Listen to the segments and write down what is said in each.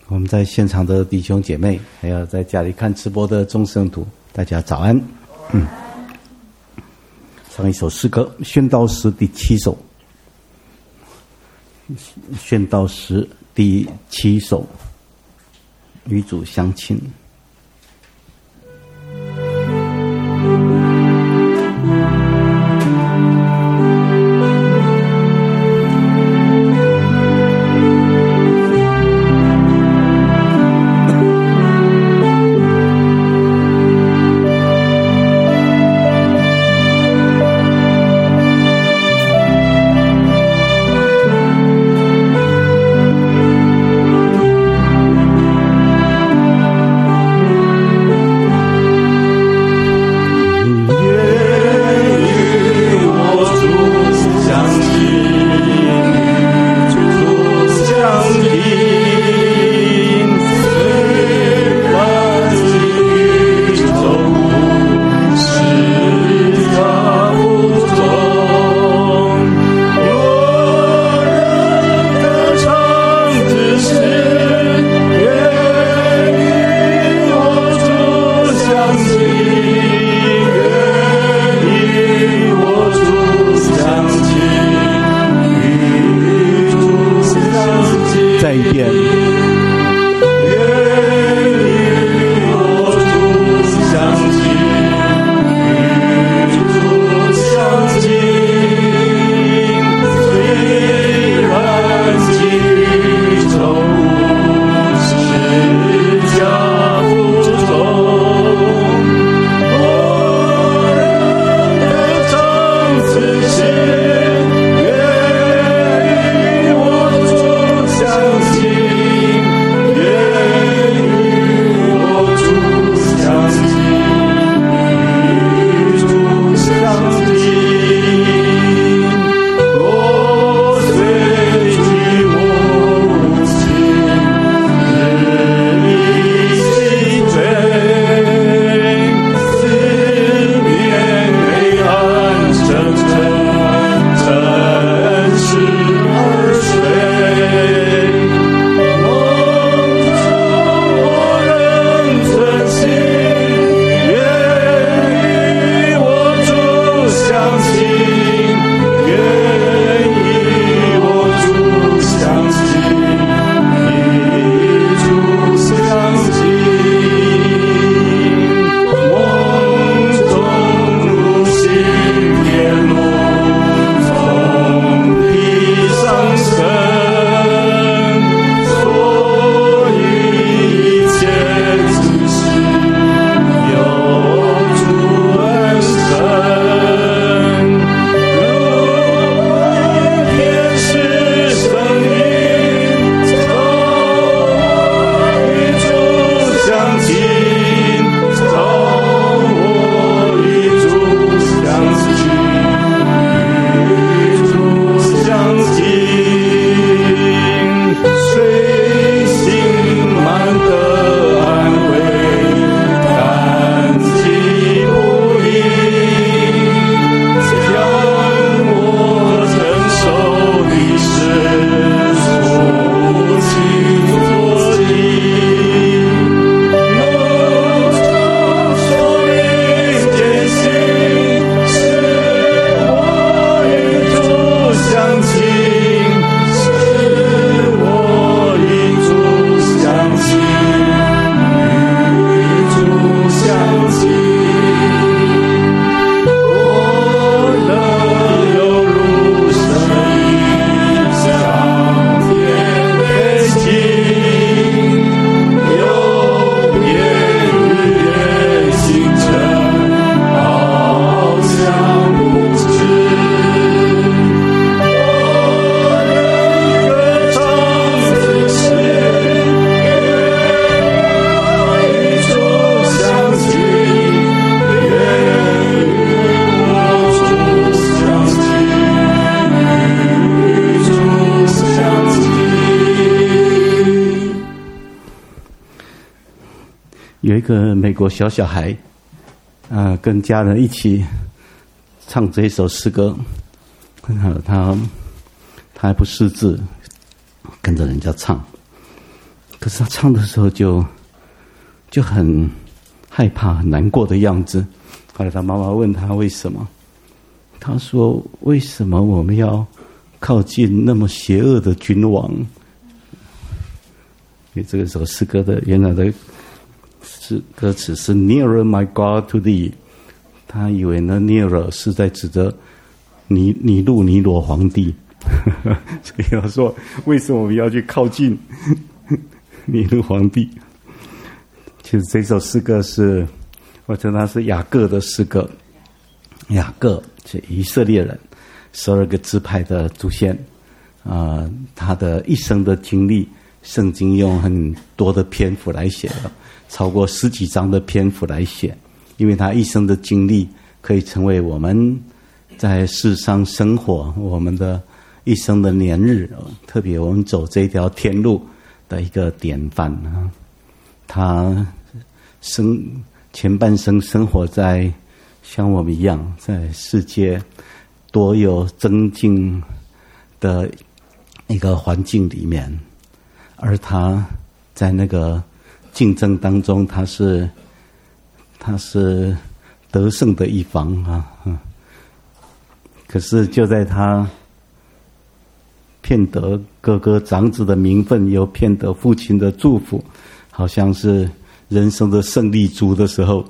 我们在现场的弟兄姐妹，还有在家里看直播的众圣徒，大家早安。上一首诗歌《宣道诗》第7首，《宣道诗》第7首，与主相亲。有一个美国小孩，跟家人一起唱这一首诗歌，他还不识字，跟着人家唱。 可是他唱的时候就很害怕、很难过的样子。后来他妈妈问他为什么，他说：“为什么我们要靠近那么邪恶的君王？”因为这个首诗歌的原来的歌词是 "Nearer my God to thee"， 他以为呢 "nearer" 是在指着尼罗皇帝，所以他说：为什么我们要去靠近尼禄皇帝？其实这首诗歌是，我称它是雅各的诗歌。雅各是以色列人12个支派的祖先，他的一生的经历，圣经用很多的篇幅来写了，超过10几章的篇幅来写，因为他一生的经历可以成为我们在世上生活，我们的一生的年日，特别我们走这一条天路的一个典范啊。他前半生生活在像我们一样在世界多有增进的一个环境里面，而他在那个竞争当中，他是得胜的一方啊。可是就在他骗得哥哥长子的名分，又骗得父亲的祝福，好像是人生的胜利组的时候，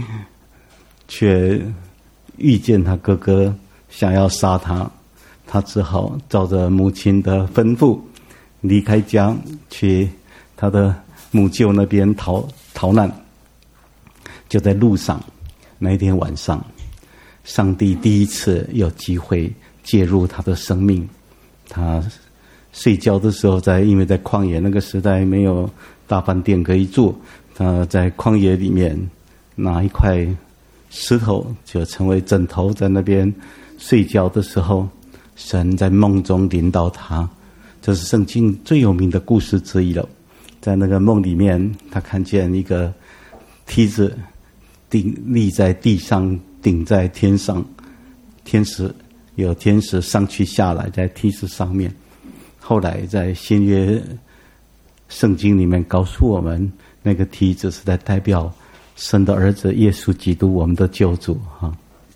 却遇见他哥哥想要杀他，他只好照着母亲的吩咐离开家，去他的母舅那边逃难。就在路上，那一天晚上，上帝第一次有机会介入他的生命。他睡觉的时候因为在旷野那个时代没有大饭店可以住，他在旷野里面拿一块石头就成为枕头，在那边睡觉的时候，神在梦中领导他。这是圣经最有名的故事之一了。在那个梦里面，他看见一个梯子立在地上，顶在天上，有天使上去下来在梯子上面。后来在新约圣经里面告诉我们，那个梯子是在代表神的儿子耶稣基督，我们的救主哈。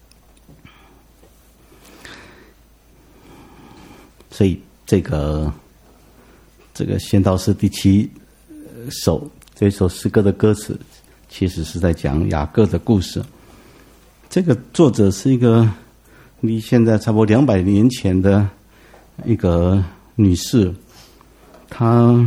所以这个宣道诗第7首这首诗歌的歌词，其实是在讲雅各的故事。这个作者是一个离现在差不多200年前的一个女士，她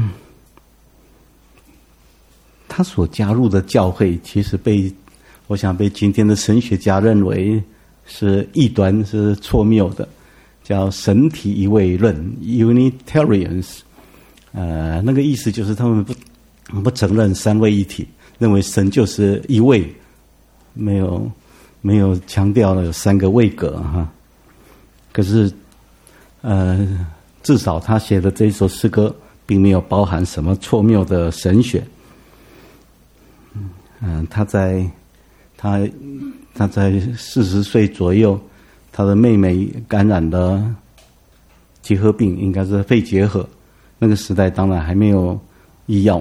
所加入的教会，其实我想被今天的神学家认为是异端，是错谬的，叫神体一位论 （Unitarians）。那个意思就是他们不承认三位一体，认为神就是一位，没有强调了有3个位格哈。可是至少他写的这一首诗歌并没有包含什么错谬的神学。他在40岁左右，他的妹妹感染了结核病，应该是肺结核。那个时代当然还没有医药，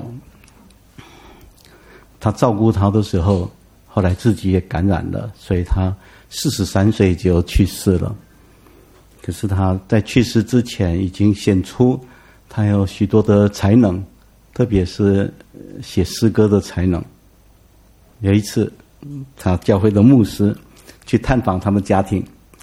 他照顾他的时候，后来自己也感染了，所以他43岁就去世了。可是他在去世之前已经显出他有许多的才能，特别是写诗歌的才能。有一次他教会的牧师去探访他们家庭，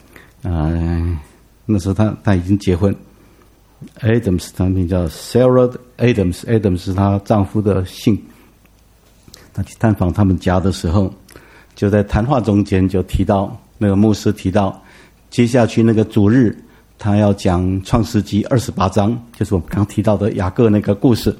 那时候他已经结婚， Adams 他名叫 Sarah Adams 是她丈夫的姓。他去探访他们家的时候，就在谈话中间就提到，那个牧师提到接下去那个主日他要讲创世纪28章，就是我们刚提到的雅各那个故事。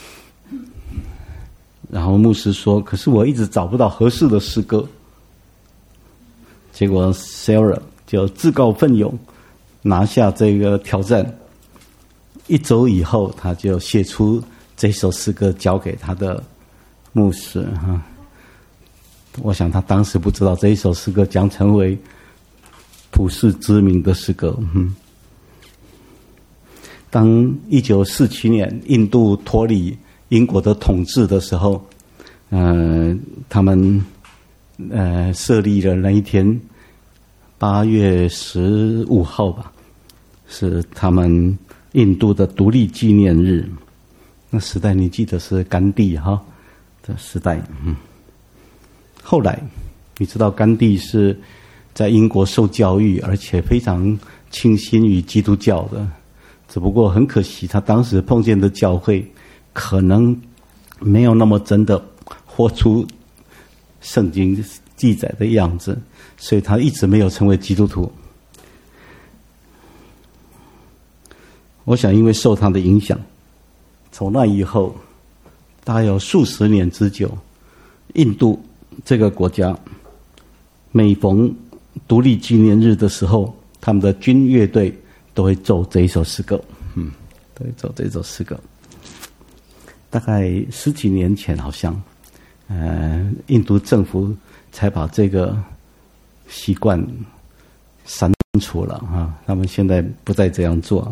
然后牧师说，可是我一直找不到合适的诗歌。结果 Sarah 就自告奋勇拿下这个挑战。1周以后，他就写出这首诗歌交给他的牧师哈。我想他当时不知道这一首诗歌将成为普世知名的诗歌。当1947年印度脱离英国的统治的时候，他们设立了那一天8月15号吧，是他们印度的独立纪念日。那时代你记得是甘地哈的时代。后来你知道甘地是在英国受教育，而且非常倾心于基督教的，只不过很可惜他当时碰见的教会可能没有那么真的活出圣经记载的样子，所以他一直没有成为基督徒。我想因为受他的影响，从那以后大概有数十年之久，印度这个国家每逢独立纪念日的时候，他们的军乐队都会奏这一首诗歌，都会奏这首诗歌。大概10几年前，好像，印度政府才把这个习惯删除了哈，他们现在不再这样做。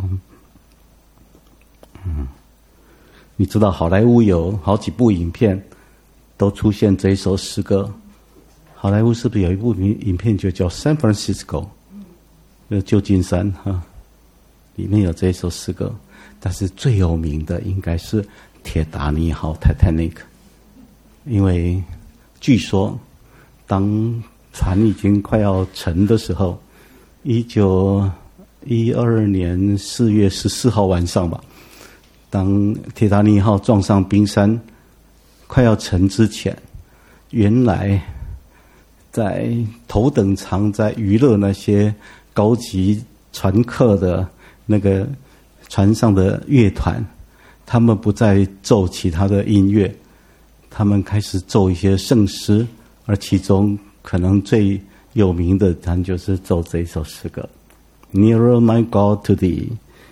你知道好莱坞有好几部影片都出现这一首诗歌。好莱坞是不是有一部影片就叫《San Francisco》，旧金山哈，里面有这一首诗歌。但是最有名的应该是铁达尼号 Titanic， 因为据说当船已经快要沉的时候，1912年4月14号晚上吧，当铁达尼号撞上冰山快要沉之前，原来在头等舱在娱乐那些高级船客的那个船上的乐团，他们不再奏其他的音乐，他们开始奏一些圣诗，而其中可能最有名的他就是奏这一首诗歌 Nearer my God to thee。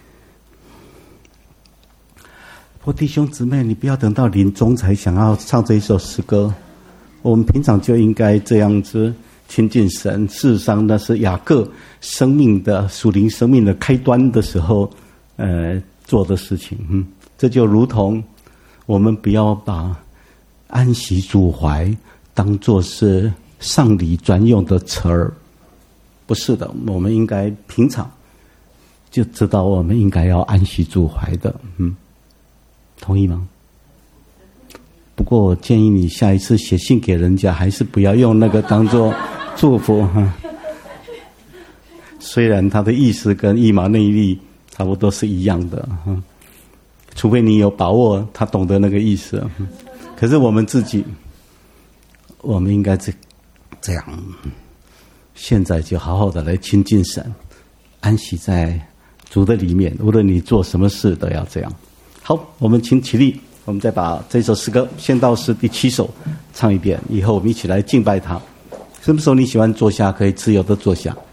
不过弟兄姊妹，你不要等到临终才想要唱这一首诗歌，我们平常就应该这样子亲近神。事实上那是雅各生命的属灵生命的开端的时候做的事情。这就如同我们不要把安息主怀当作是丧礼专用的词儿，不是的，我们应该平常就知道我们应该要安息主怀的。同意吗？不过我建议你下一次写信给人家，还是不要用那个当作祝福虽然它的意思跟以马内利差不多是一样的，除非你有把握他懂得那个意思。可是我们自己，我们应该这样，现在就好好的来亲近神，安息在主的里面，无论你做什么事都要这样。好，我们请起立，我们再把这首诗歌《宣道诗》第7首唱一遍，以后我们一起来敬拜他。什么时候你喜欢坐下，可以自由的坐下。